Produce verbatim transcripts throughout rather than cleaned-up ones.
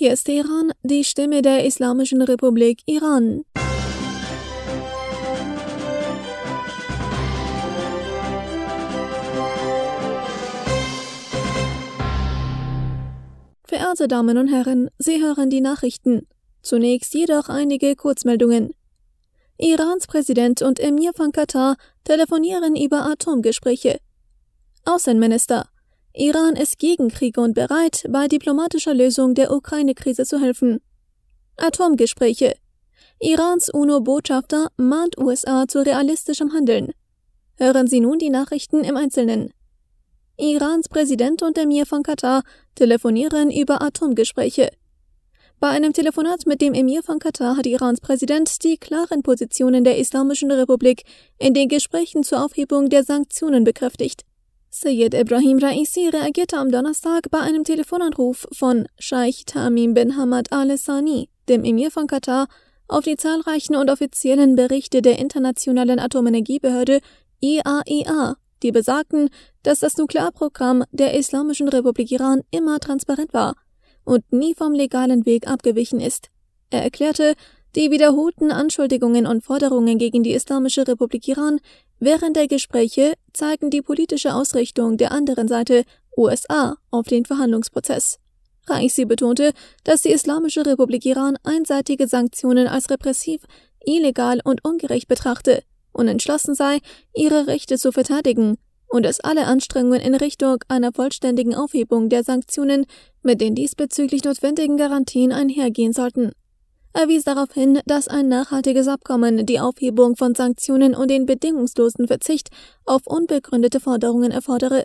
Hier ist Teheran, die Stimme der Islamischen Republik Iran. Verehrte Damen und Herren, Sie hören die Nachrichten. Zunächst jedoch einige Kurzmeldungen. Irans Präsident und Emir von Katar telefonieren über Atomgespräche. Außenminister: Iran ist gegen Krieg und bereit, bei diplomatischer Lösung der Ukraine-Krise zu helfen. Atomgespräche: Irans UNO-Botschafter mahnt U S A zu realistischem Handeln. Hören Sie nun die Nachrichten im Einzelnen. Irans Präsident und Emir von Katar telefonieren über Atomgespräche. Bei einem Telefonat mit dem Emir von Katar hat Irans Präsident die klaren Positionen der Islamischen Republik in den Gesprächen zur Aufhebung der Sanktionen bekräftigt. Seyed Ebrahim Raisi reagierte am Donnerstag bei einem Telefonanruf von Scheich Tamim bin Hamad Al Thani, dem Emir von Katar, auf die zahlreichen und offiziellen Berichte der Internationalen Atomenergiebehörde I A E A, die besagten, dass das Nuklearprogramm der Islamischen Republik Iran immer transparent war und nie vom legalen Weg abgewichen ist. Er erklärte, die wiederholten Anschuldigungen und Forderungen gegen die Islamische Republik Iran während der Gespräche zeigen die politische Ausrichtung der anderen Seite, U S A, auf den Verhandlungsprozess. Raisi betonte, dass die Islamische Republik Iran einseitige Sanktionen als repressiv, illegal und ungerecht betrachte und entschlossen sei, ihre Rechte zu verteidigen und dass alle Anstrengungen in Richtung einer vollständigen Aufhebung der Sanktionen mit den diesbezüglich notwendigen Garantien einhergehen sollten. Er wies darauf hin, dass ein nachhaltiges Abkommen die Aufhebung von Sanktionen und den bedingungslosen Verzicht auf unbegründete Forderungen erfordere.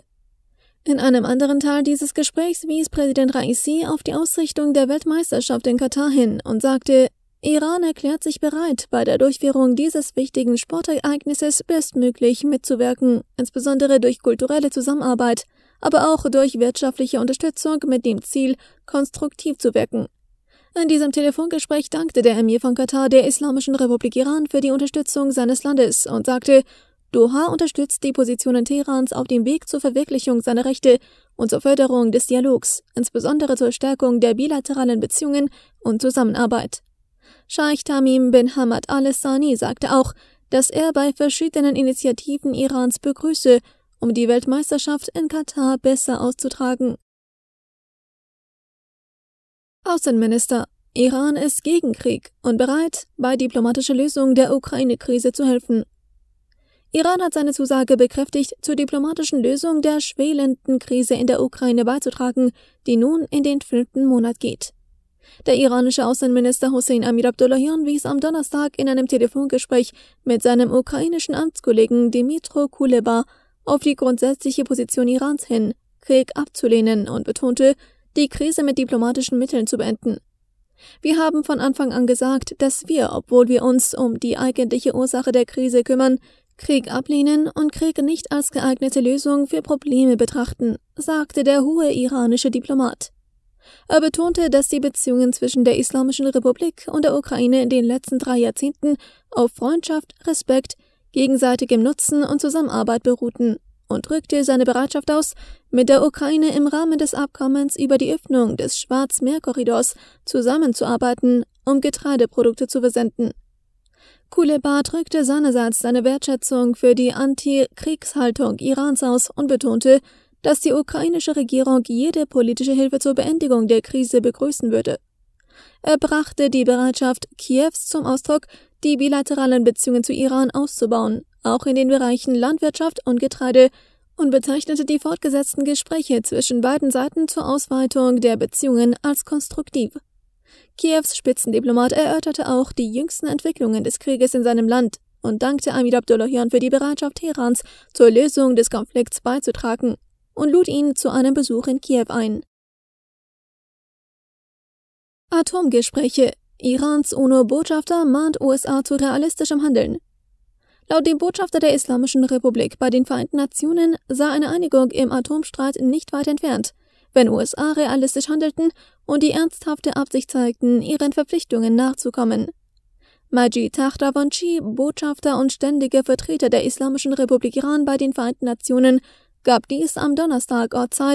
In einem anderen Teil dieses Gesprächs wies Präsident Raisi auf die Ausrichtung der Weltmeisterschaft in Katar hin und sagte, Iran erklärt sich bereit, bei der Durchführung dieses wichtigen Sportereignisses bestmöglich mitzuwirken, insbesondere durch kulturelle Zusammenarbeit, aber auch durch wirtschaftliche Unterstützung mit dem Ziel, konstruktiv zu wirken. In diesem Telefongespräch dankte der Emir von Katar der Islamischen Republik Iran für die Unterstützung seines Landes und sagte, Doha unterstützt die Positionen Teherans auf dem Weg zur Verwirklichung seiner Rechte und zur Förderung des Dialogs, insbesondere zur Stärkung der bilateralen Beziehungen und Zusammenarbeit. Scheich Tamim bin Hamad Al Thani sagte auch, dass er bei verschiedenen Initiativen Irans begrüße, um die Weltmeisterschaft in Katar besser auszutragen. Außenminister: Iran ist gegen Krieg und bereit, bei diplomatischer Lösung der Ukraine-Krise zu helfen. Iran hat seine Zusage bekräftigt, zur diplomatischen Lösung der schwelenden Krise in der Ukraine beizutragen, die nun in den fünften Monat geht. Der iranische Außenminister Hossein Amir-Abdollahian wies am Donnerstag in einem Telefongespräch mit seinem ukrainischen Amtskollegen Dmytro Kuleba auf die grundsätzliche Position Irans hin, Krieg abzulehnen und betonte, die Krise mit diplomatischen Mitteln zu beenden. Wir haben von Anfang an gesagt, dass wir, obwohl wir uns um die eigentliche Ursache der Krise kümmern, Krieg ablehnen und Krieg nicht als geeignete Lösung für Probleme betrachten, sagte der hohe iranische Diplomat. Er betonte, dass die Beziehungen zwischen der Islamischen Republik und der Ukraine in den letzten drei Jahrzehnten auf Freundschaft, Respekt, gegenseitigem Nutzen und Zusammenarbeit beruhten und drückte seine Bereitschaft aus, mit der Ukraine im Rahmen des Abkommens über die Öffnung des Schwarzmeerkorridors zusammenzuarbeiten, um Getreideprodukte zu versenden. Kuleba drückte seinerseits seine Wertschätzung für die Anti-Kriegshaltung Irans aus und betonte, dass die ukrainische Regierung jede politische Hilfe zur Beendigung der Krise begrüßen würde. Er brachte die Bereitschaft Kiews zum Ausdruck, die bilateralen Beziehungen zu Iran auszubauen, auch in den Bereichen Landwirtschaft und Getreide, und bezeichnete die fortgesetzten Gespräche zwischen beiden Seiten zur Ausweitung der Beziehungen als konstruktiv. Kiews Spitzendiplomat erörterte auch die jüngsten Entwicklungen des Krieges in seinem Land und dankte Amir-Abdollahian für die Bereitschaft Teherans, zur Lösung des Konflikts beizutragen und lud ihn zu einem Besuch in Kiew ein. Atomgespräche: Irans UNO-Botschafter mahnt U S A zu realistischem Handeln. Laut dem Botschafter der Islamischen Republik bei den Vereinten Nationen sei eine Einigung im Atomstreit nicht weit entfernt, wenn U S A realistisch handelten und die ernsthafte Absicht zeigten, ihren Verpflichtungen nachzukommen. Majid Takht Ravanchi, Botschafter und ständiger Vertreter der Islamischen Republik Iran bei den Vereinten Nationen, gab dies am Donnerstag Ortszeit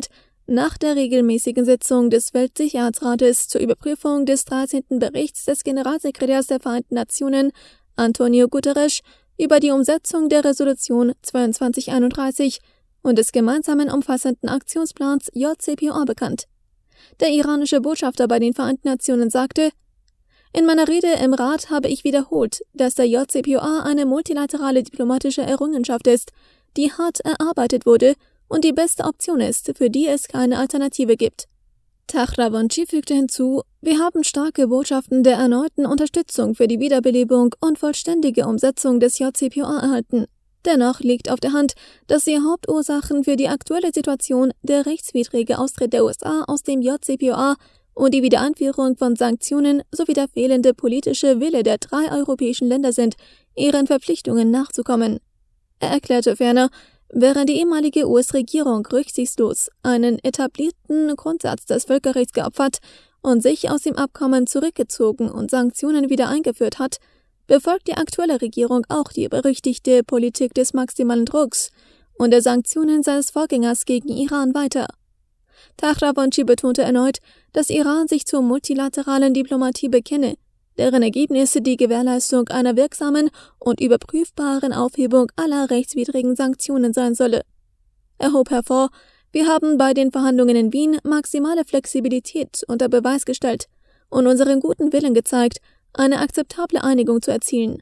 Nach der regelmäßigen Sitzung des Weltsicherheitsrates zur Überprüfung des dreizehnten Berichts des Generalsekretärs der Vereinten Nationen, Antonio Guterres, über die Umsetzung der Resolution zweiundzwanzig einunddreißig und des gemeinsamen umfassenden Aktionsplans J C P O A bekannt. Der iranische Botschafter bei den Vereinten Nationen sagte: In meiner Rede im Rat habe ich wiederholt, dass der J C P O A eine multilaterale diplomatische Errungenschaft ist, die hart erarbeitet wurde und die beste Option ist, für die es keine Alternative gibt. Tahravanchi fügte hinzu: Wir haben starke Botschaften der erneuten Unterstützung für die Wiederbelebung und vollständige Umsetzung des J C P O A erhalten. Dennoch liegt auf der Hand, dass die Hauptursachen für die aktuelle Situation der rechtswidrige Austritt der U S A aus dem J C P O A und die Wiedereinführung von Sanktionen sowie der fehlende politische Wille der drei europäischen Länder sind, ihren Verpflichtungen nachzukommen. Er erklärte ferner, während die ehemalige U S-Regierung rücksichtslos einen etablierten Grundsatz des Völkerrechts geopfert und sich aus dem Abkommen zurückgezogen und Sanktionen wieder eingeführt hat, befolgt die aktuelle Regierung auch die berüchtigte Politik des maximalen Drucks und der Sanktionen seines Vorgängers gegen Iran weiter. Tahravanchi betonte erneut, dass Iran sich zur multilateralen Diplomatie bekenne, deren Ergebnisse die Gewährleistung einer wirksamen und überprüfbaren Aufhebung aller rechtswidrigen Sanktionen sein solle. Er hob hervor: Wir haben bei den Verhandlungen in Wien maximale Flexibilität unter Beweis gestellt und unseren guten Willen gezeigt, eine akzeptable Einigung zu erzielen.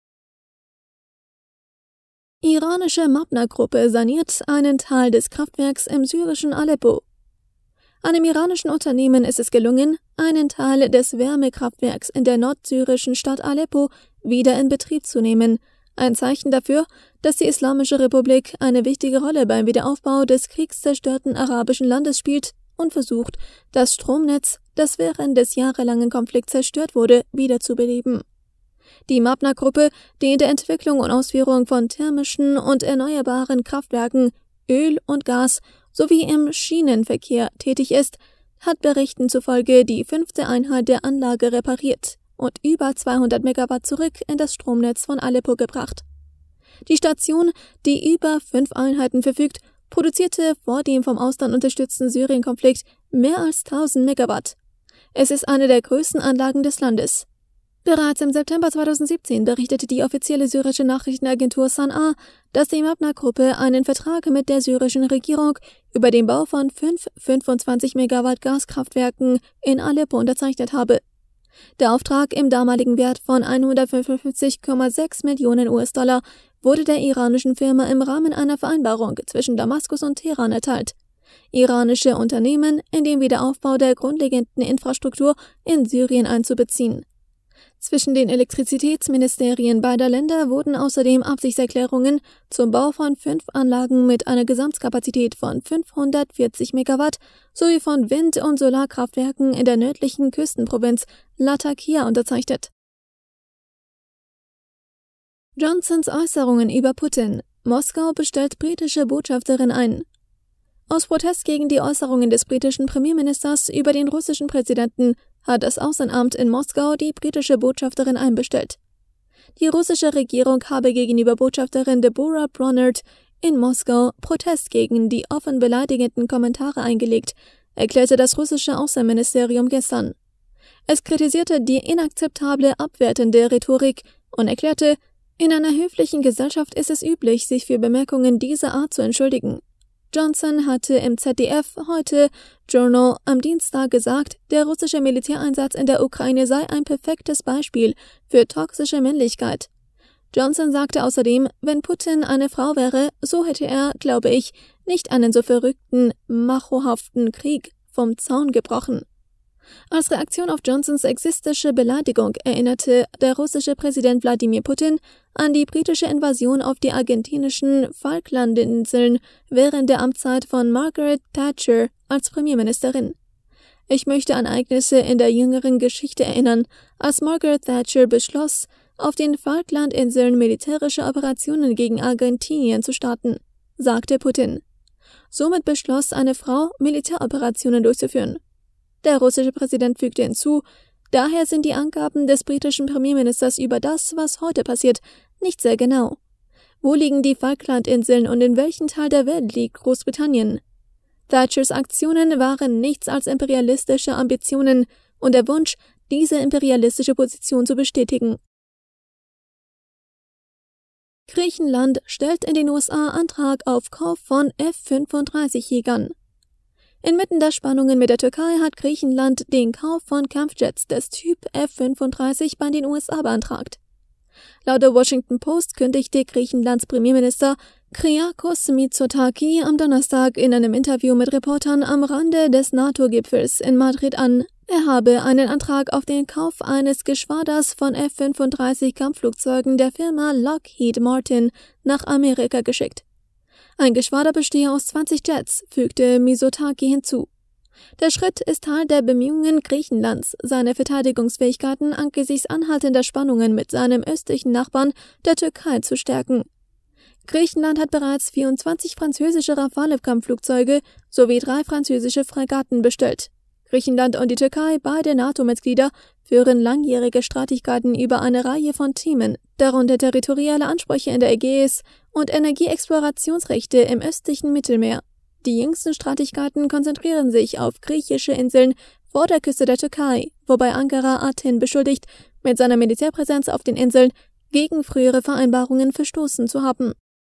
Iranische Mabna-Gruppe saniert einen Teil des Kraftwerks im syrischen Aleppo. Einem iranischen Unternehmen ist es gelungen, einen Teil des Wärmekraftwerks in der nordsyrischen Stadt Aleppo wieder in Betrieb zu nehmen, ein Zeichen dafür, dass die Islamische Republik eine wichtige Rolle beim Wiederaufbau des kriegszerstörten arabischen Landes spielt und versucht, das Stromnetz, das während des jahrelangen Konflikts zerstört wurde, wiederzubeleben. Die Mabna-Gruppe, die in der Entwicklung und Ausführung von thermischen und erneuerbaren Kraftwerken, Öl und Gas sowie im Schienenverkehr tätig ist, hat Berichten zufolge die fünfte Einheit der Anlage repariert und über zweihundert Megawatt zurück in das Stromnetz von Aleppo gebracht. Die Station, die über fünf Einheiten verfügt, produzierte vor dem vom Ausland unterstützten Syrien-Konflikt mehr als tausend Megawatt. Es ist eine der größten Anlagen des Landes. Bereits im September zweitausendsiebzehn berichtete die offizielle syrische Nachrichtenagentur Sana, dass die Mabna-Gruppe einen Vertrag mit der syrischen Regierung über den Bau von fünf fünfundzwanzig Megawatt Gaskraftwerken in Aleppo unterzeichnet habe. Der Auftrag im damaligen Wert von hundertfünfundfünfzig Komma sechs Millionen U S-Dollar wurde der iranischen Firma im Rahmen einer Vereinbarung zwischen Damaskus und Teheran erteilt, iranische Unternehmen in den Wiederaufbau der grundlegenden Infrastruktur in Syrien einzubeziehen. Zwischen den Elektrizitätsministerien beider Länder wurden außerdem Absichtserklärungen zum Bau von fünf Anlagen mit einer Gesamtkapazität von fünfhundertvierzig Megawatt sowie von Wind- und Solarkraftwerken in der nördlichen Küstenprovinz Latakia unterzeichnet. Johnsons Äußerungen über Putin. Moskau bestellt britische Botschafterin ein. Aus Protest gegen die Äußerungen des britischen Premierministers über den russischen Präsidenten hat das Außenamt in Moskau die britische Botschafterin einbestellt. Die russische Regierung habe gegenüber Botschafterin Deborah Bronert in Moskau Protest gegen die offen beleidigenden Kommentare eingelegt, erklärte das russische Außenministerium gestern. Es kritisierte die inakzeptable abwertende Rhetorik und erklärte, in einer höflichen Gesellschaft ist es üblich, sich für Bemerkungen dieser Art zu entschuldigen. Johnson hatte im Z D F heute Journal am Dienstag gesagt, der russische Militäreinsatz in der Ukraine sei ein perfektes Beispiel für toxische Männlichkeit. Johnson sagte außerdem, wenn Putin eine Frau wäre, so hätte er, glaube ich, nicht einen so verrückten, machohaften Krieg vom Zaun gebrochen. Als Reaktion auf Johnsons sexistische Beleidigung erinnerte der russische Präsident Wladimir Putin an die britische Invasion auf die argentinischen Falklandinseln während der Amtszeit von Margaret Thatcher als Premierministerin. Ich möchte an Ereignisse in der jüngeren Geschichte erinnern, als Margaret Thatcher beschloss, auf den Falklandinseln militärische Operationen gegen Argentinien zu starten, sagte Putin. Somit beschloss eine Frau, Militäroperationen durchzuführen. Der russische Präsident fügte hinzu, daher sind die Angaben des britischen Premierministers über das, was heute passiert, nicht sehr genau. Wo liegen die Falklandinseln und in welchem Teil der Welt liegt Großbritannien? Thatchers Aktionen waren nichts als imperialistische Ambitionen und der Wunsch, diese imperialistische Position zu bestätigen. Griechenland stellt in den U S A Antrag auf Kauf von F fünfunddreißig Jägern. Inmitten der Spannungen mit der Türkei hat Griechenland den Kauf von Kampfjets des Typ F fünfunddreißig bei den U S A beantragt. Laut der Washington Post kündigte Griechenlands Premierminister Kyriakos Mitsotakis am Donnerstag in einem Interview mit Reportern am Rande des NATO-Gipfels in Madrid an, er habe einen Antrag auf den Kauf eines Geschwaders von F fünfunddreißig Kampfflugzeugen der Firma Lockheed Martin nach Amerika geschickt. Ein Geschwader bestehe aus zwanzig Jets, fügte Mitsotakis hinzu. Der Schritt ist Teil der Bemühungen Griechenlands, seine Verteidigungsfähigkeiten angesichts anhaltender Spannungen mit seinem östlichen Nachbarn, der Türkei, zu stärken. Griechenland hat bereits vierundzwanzig französische Rafale-Kampfflugzeuge sowie drei französische Fregatten bestellt. Griechenland und die Türkei, beide NATO-Mitglieder, führen langjährige Streitigkeiten über eine Reihe von Themen, darunter territoriale Ansprüche in der Ägäis und Energieexplorationsrechte im östlichen Mittelmeer. Die jüngsten Streitigkeiten konzentrieren sich auf griechische Inseln vor der Küste der Türkei, wobei Ankara Athen beschuldigt, mit seiner Militärpräsenz auf den Inseln gegen frühere Vereinbarungen verstoßen zu haben.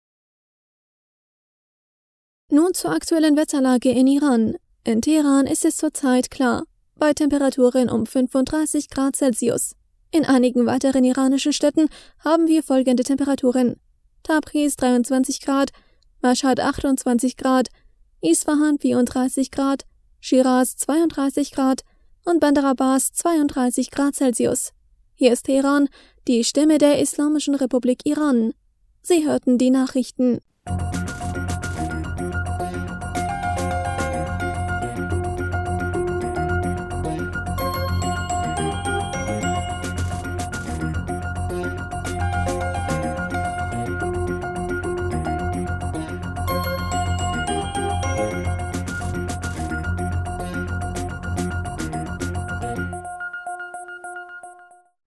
Nun zur aktuellen Wetterlage in Iran. In Teheran ist es zurzeit klar, bei Temperaturen um fünfunddreißig Grad Celsius. In einigen weiteren iranischen Städten haben wir folgende Temperaturen: Tabriz dreiundzwanzig Grad, Mashhad achtundzwanzig Grad, Isfahan vierunddreißig Grad, Shiraz zweiunddreißig Grad und Bandar Abbas zweiunddreißig Grad Celsius. Hier ist Teheran, die Stimme der Islamischen Republik Iran. Sie hörten die Nachrichten.